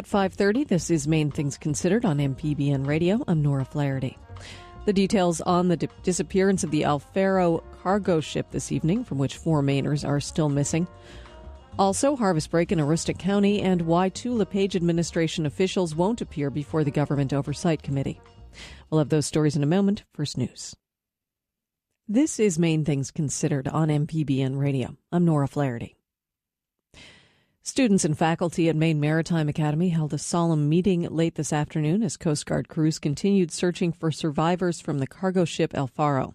5:30, this is Maine Things Considered on MPBN Radio. I'm Nora Flaherty. The details on the disappearance of the Alfaro cargo ship this evening, from which 4 Mainers are still missing. Also, harvest break in Aroostook County and why 2 LePage administration officials won't appear before the Government Oversight Committee. We'll have those stories in a moment. First news. This is Maine Things Considered on MPBN Radio. I'm Nora Flaherty. Students and faculty at Maine Maritime Academy held a solemn meeting late this afternoon as Coast Guard crews continued searching for survivors from the cargo ship Alfaro.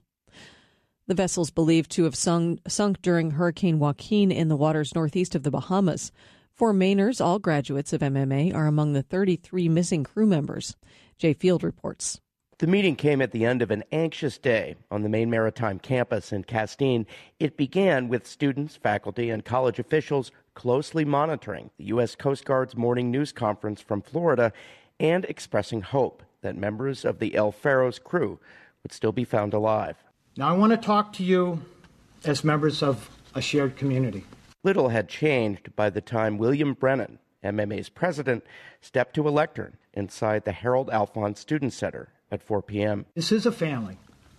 The vessel's believed to have sunk during Hurricane Joaquin in the waters northeast of the Bahamas. 4 Mainers, all graduates of MMA, are among the 33 missing crew members. Jay Field reports. The meeting came at the end of an anxious day on the Maine Maritime campus in Castine. It began with students, faculty, and college officials closely monitoring the U.S. Coast Guard's morning news conference from Florida and expressing hope that members of the Alfaro's crew would still be found alive. Now, I want to talk to you as members of a shared community. Little had changed by the time William Brennan, MMA's president, stepped to a lectern inside the Harold Alphonse Student Center at 4 p.m. This is a family.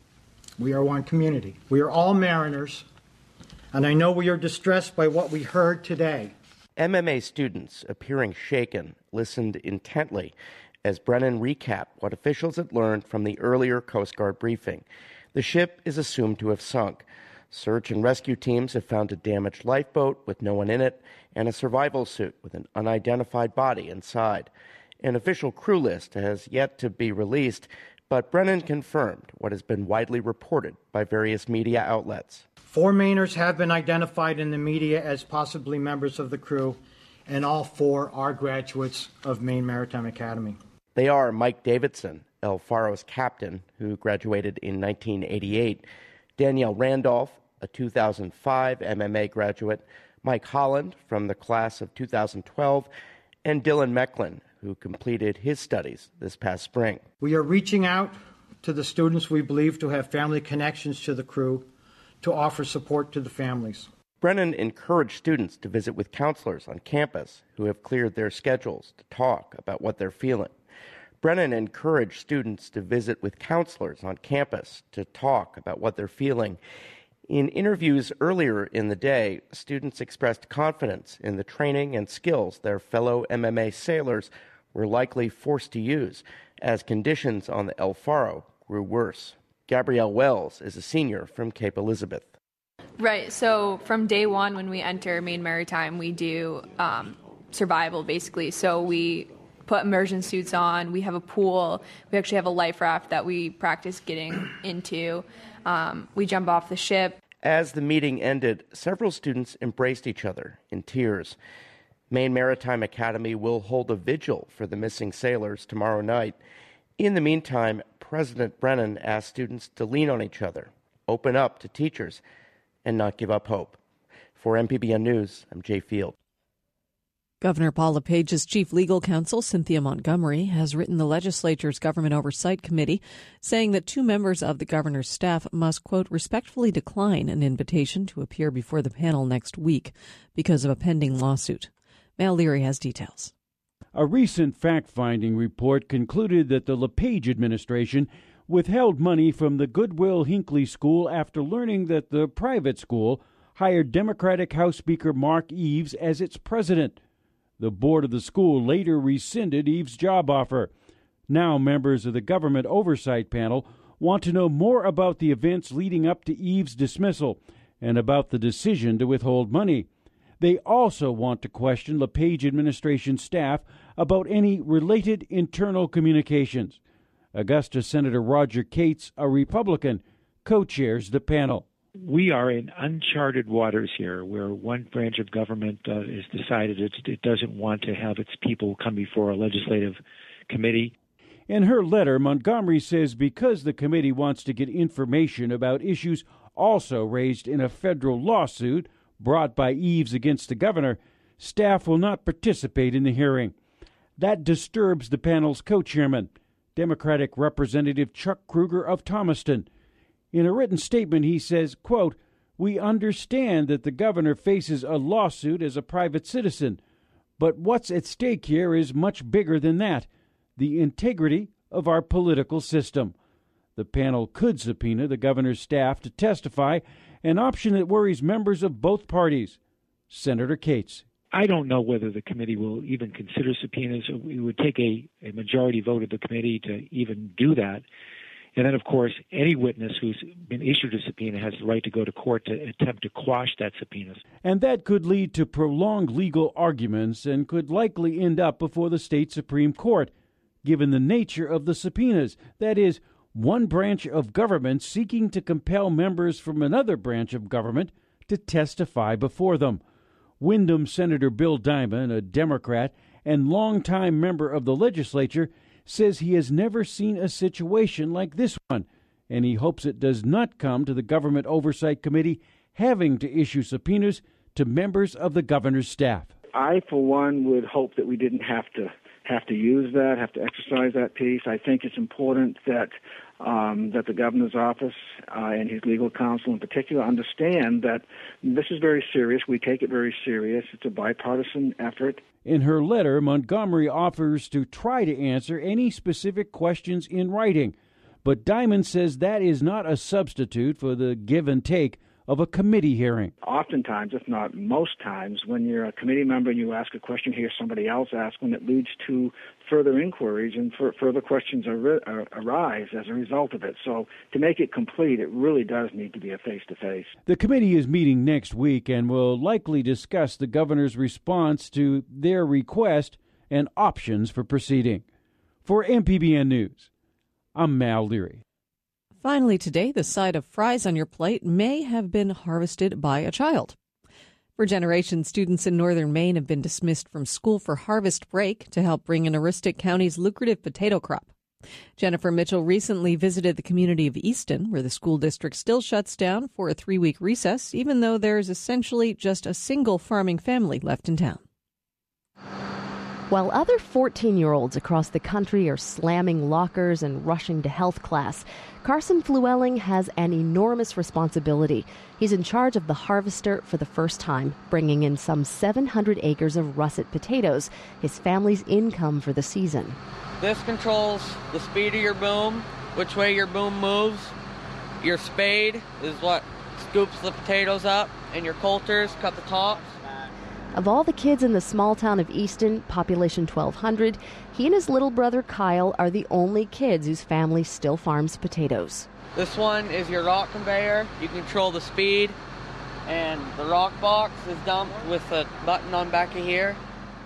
We are one community. We are all mariners, and I know we are distressed by what we heard today. MMA students, appearing shaken, listened intently as Brennan recapped what officials had learned from the earlier Coast Guard briefing. The ship is assumed to have sunk. Search and rescue teams have found a damaged lifeboat with no one in it and a survival suit with an unidentified body inside. An official crew list has yet to be released, but Brennan confirmed what has been widely reported by various media outlets. 4 Mainers have been identified in the media as possibly members of the crew, and all 4 are graduates of Maine Maritime Academy. They are Mike Davidson, Alfaro's captain, who graduated in 1988, Danielle Randolph, a 2005 MMA graduate, Mike Holland from the class of 2012, and Dylan Mecklin, who completed his studies this past spring. We are reaching out to the students we believe to have family connections to the crew to offer support to the families. Brennan encouraged students to visit with counselors on campus who have cleared their schedules to talk about what they're feeling. Brennan encouraged students to visit with counselors on campus to talk about what they're feeling. In interviews earlier in the day, students expressed confidence in the training and skills their fellow MMA sailors were likely forced to use as conditions on the Alfaro grew worse. Gabrielle Wells is a senior from Cape Elizabeth. Right, so from day one when we enter Maine Maritime, we do survival basically. So we put immersion suits on, we have a pool, we actually have a life raft that we practice getting into. We jump off the ship. As the meeting ended, several students embraced each other in tears. Maine Maritime Academy will hold a vigil for the missing sailors tomorrow night. In the meantime, President Brennan asked students to lean on each other, open up to teachers, and not give up hope. For MPBN News, I'm Jay Field. Governor Paul LePage's chief legal counsel, Cynthia Montgomery, has written the legislature's Government Oversight Committee, saying that 2 members of the governor's staff must, quote, respectfully decline an invitation to appear before the panel next week because of a pending lawsuit. Mal Leary has details. A recent fact-finding report concluded that the LePage administration withheld money from the Goodwill Hinckley School after learning that the private school hired Democratic House Speaker Mark Eves as its president. The board of the school later rescinded Eves' job offer. Now members of the Government Oversight Panel want to know more about the events leading up to Eves' dismissal and about the decision to withhold money. They also want to question LePage administration staff about any related internal communications. Augusta Senator Roger Cates, a Republican, co-chairs the panel. We are in uncharted waters here where one branch of government has decided it doesn't want to have its people come before a legislative committee. In her letter, Montgomery says because the committee wants to get information about issues also raised in a federal lawsuit brought by Eves against the governor, staff will not participate in the hearing. That disturbs the panel's co-chairman, Democratic Representative Chuck Kruger of Thomaston. In a written statement, he says, quote, "We understand that the governor faces a lawsuit as a private citizen, But what's at stake here is much bigger than that: the integrity of our political system. The panel could subpoena the governor's staff to testify, an option that worries members of both parties. Senator Cates. I don't know whether the committee will even consider subpoenas. It would take a majority vote of the committee to even do that. And then, of course, any witness who's been issued a subpoena has the right to go to court to attempt to quash that subpoena. And that could lead to prolonged legal arguments and could likely end up before the state Supreme Court, given the nature of the subpoenas. That is, one branch of government seeking to compel members from another branch of government to testify before them. Windham Senator Bill Diamond, a Democrat and longtime member of the legislature, says he has never seen a situation like this one, and he hopes it does not come to the Government Oversight Committee having to issue subpoenas to members of the governor's staff. I, for one, would hope that we didn't have to use that, have to exercise that piece. I think it's important that that the governor's office and his legal counsel in particular understand that this is very serious. We take it very serious. It's a bipartisan effort. In her letter, Montgomery offers to try to answer any specific questions in writing, but Diamond says that is not a substitute for the give and take of a committee hearing. Oftentimes, if not most times, when you're a committee member and you ask a question, hear somebody else ask one, it leads to further inquiries and further questions arise as a result of it. So to make it complete, it really does need to be a face-to-face. The committee is meeting next week and will likely discuss the governor's response to their request and options for proceeding. For MPBN News, I'm Mal Leary. Finally today, the side of fries on your plate may have been harvested by a child. For generations, students in northern Maine have been dismissed from school for harvest break to help bring in Aroostook County's lucrative potato crop. Jennifer Mitchell recently visited the community of Easton, where the school district still shuts down for a 3-week recess, even though there's essentially just a single farming family left in town. While other 14-year-olds across the country are slamming lockers and rushing to health class, Carson Flewelling has an enormous responsibility. He's in charge of the harvester for the first time, bringing in some 700 acres of russet potatoes, his family's income for the season. This controls the speed of your boom, which way your boom moves. Your spade is what scoops the potatoes up, and your coulters cut the tops. Of all the kids in the small town of Easton, population 1,200, he and his little brother Kyle are the only kids whose family still farms potatoes. This one is your rock conveyor. You control the speed, and the rock box is dumped with a button on back of here.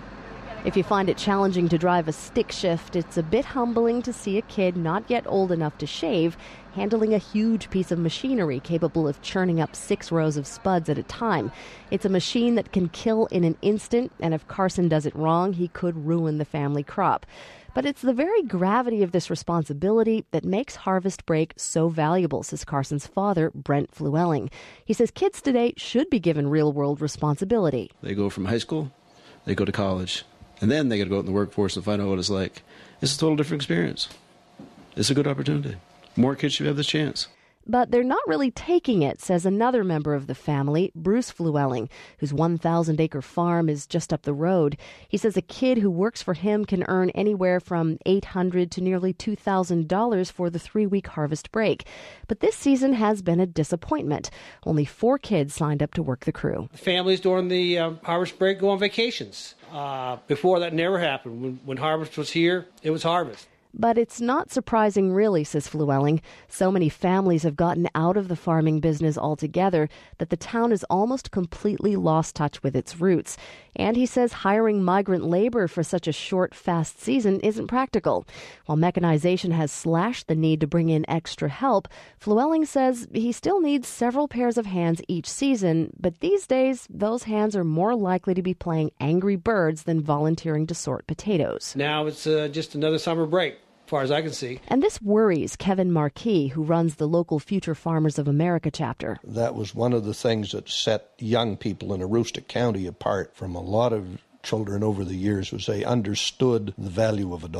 If you find it challenging to drive a stick shift, it's a bit humbling to see a kid not yet old enough to shave handling a huge piece of machinery capable of churning up 6 rows of spuds at a time. It's a machine that can kill in an instant, and if Carson does it wrong, he could ruin the family crop. But it's the very gravity of this responsibility that makes harvest break so valuable, says Carson's father, Brent Flewelling. He says kids today should be given real-world responsibility. They go from high school, they go to college, and then they got to go out in the workforce and find out what it's like. It's a total different experience. It's a good opportunity. More kids should have this chance. But they're not really taking it, says another member of the family, Bruce Flewelling, whose 1,000-acre farm is just up the road. He says a kid who works for him can earn anywhere from $800 to nearly $2,000 for the 3-week harvest break. But this season has been a disappointment. Only 4 kids signed up to work the crew. Families during the harvest break go on vacations. Before that never happened. When harvest was here, it was harvest. But it's not surprising, really, says Flewelling. So many families have gotten out of the farming business altogether that the town has almost completely lost touch with its roots. And he says hiring migrant labor for such a short, fast season isn't practical. While mechanization has slashed the need to bring in extra help, Flewelling says he still needs several pairs of hands each season, but these days those hands are more likely to be playing Angry Birds than volunteering to sort potatoes. Now it's just another summer break, as far as I can see. And this worries Kevin Marquis, who runs the local Future Farmers of America chapter. That was one of the things that set young people in Aroostook County apart from a lot of children over the years, was they understood the value of $1.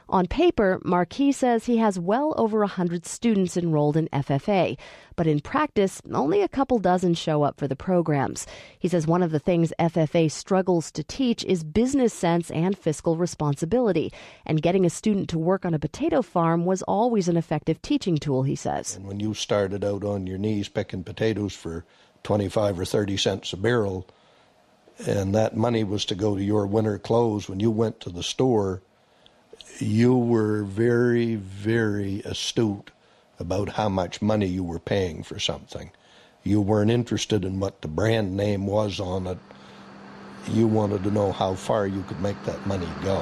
On paper, Marquis says he has well over 100 students enrolled in FFA, but in practice, only a couple dozen show up for the programs. He says one of the things FFA struggles to teach is business sense and fiscal responsibility, and getting a student to work on a potato farm was always an effective teaching tool, he says. And when you started out on your knees picking potatoes for 25 or 30 cents a barrel, and that money was to go to your winter clothes when you went to the store, you were very, very astute about how much money you were paying for something. You weren't interested in what the brand name was on it. You wanted to know how far you could make that money go.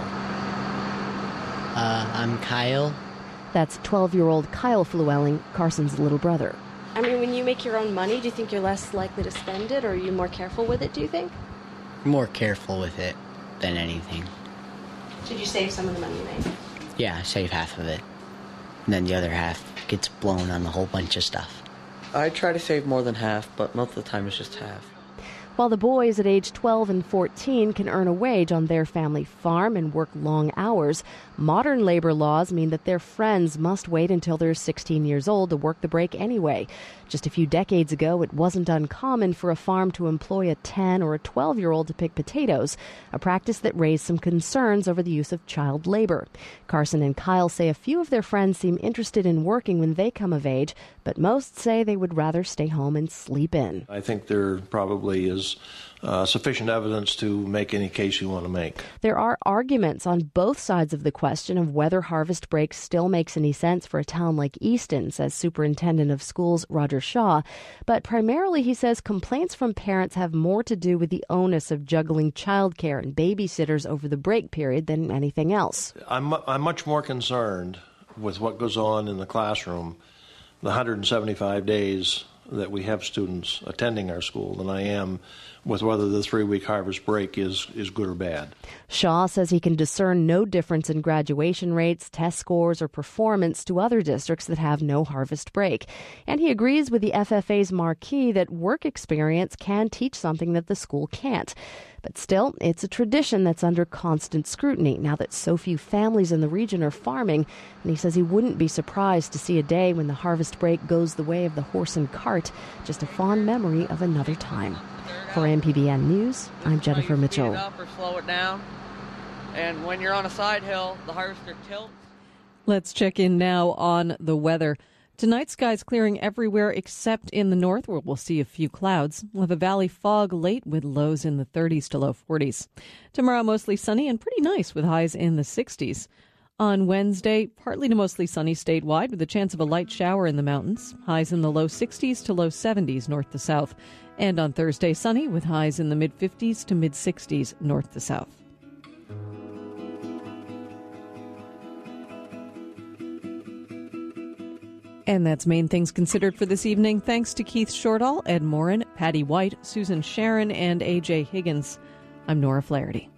I'm Kyle. That's 12-year-old Kyle Flewelling, Carson's little brother. I mean, when you make your own money, do you think you're less likely to spend it, or are you more careful with it, do you think? More careful with it than anything. Did you save some of the money you made? Yeah, I save half of it. And then the other half gets blown on a whole bunch of stuff. I try to save more than half, but most of the time it's just half. While the boys at age 12 and 14 can earn a wage on their family farm and work long hours, modern labor laws mean that their friends must wait until they're 16 years old to work the break anyway. Just a few decades ago, it wasn't uncommon for a farm to employ a 10 or a 12-year-old to pick potatoes, a practice that raised some concerns over the use of child labor. Carson and Kyle say a few of their friends seem interested in working when they come of age, but most say they would rather stay home and sleep in. I think there probably is sufficient evidence to make any case you want to make. There are arguments on both sides of the question of whether harvest break still makes any sense for a town like Easton, says Superintendent of Schools Roger Shaw. But primarily, he says, complaints from parents have more to do with the onus of juggling childcare and babysitters over the break period than anything else. I'm much more concerned with what goes on in the classroom, the 175 days that we have students attending our school, than I am with whether the 3-week harvest break is good or bad. Shaw says he can discern no difference in graduation rates, test scores, or performance to other districts that have no harvest break. And he agrees with the FFA's Marquis that work experience can teach something that the school can't. But still, it's a tradition that's under constant scrutiny now that so few families in the region are farming. And he says he wouldn't be surprised to see a day when the harvest break goes the way of the horse and cart, just a fond memory of another time. For MPBN News, I'm Jennifer Mitchell. Speed it up or slow it down. And when you're on a side hill, the harvester tilts. Let's check in now on the weather. Tonight, skies clearing everywhere except in the north, where we'll see a few clouds. We'll have a valley fog late with lows in the 30s to low 40s. Tomorrow, mostly sunny and pretty nice with highs in the 60s. On Wednesday, partly to mostly sunny statewide with a chance of a light shower in the mountains. Highs in the low 60s to low 70s north to south. And on Thursday, sunny with highs in the mid-50s to mid-60s north to south. And that's Main Things Considered for this evening. Thanks to Keith Shortall, Ed Morin, Patty White, Susan Sharon, and A.J. Higgins. I'm Nora Flaherty.